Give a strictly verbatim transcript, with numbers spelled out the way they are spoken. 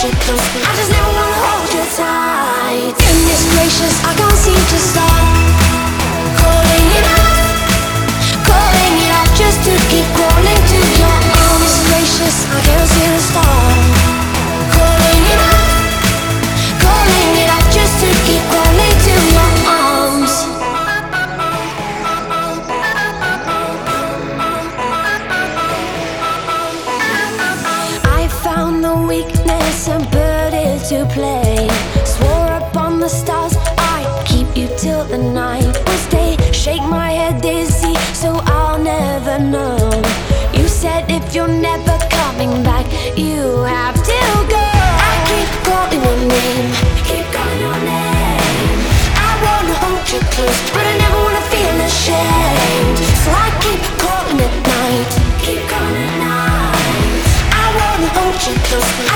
you close. I just never wanna hold you tight. Goodness gracious, I can't seem to stop calling it out, calling it out just to keep crawling to your arms. Goodness gracious, I can't seem to stop calling it out, calling it out just to keep crawling to your arms. I found the weakness and put it to play. Swore upon the stars I'd keep you till the night will stay. Shake my head dizzy so I'll never know. You said if you're never coming back, you have to go. I keep calling your name, keep calling your name. I wanna hold you close, but I never wanna feel ashamed. So I keep calling at night, keep calling at night. I wanna hold you close.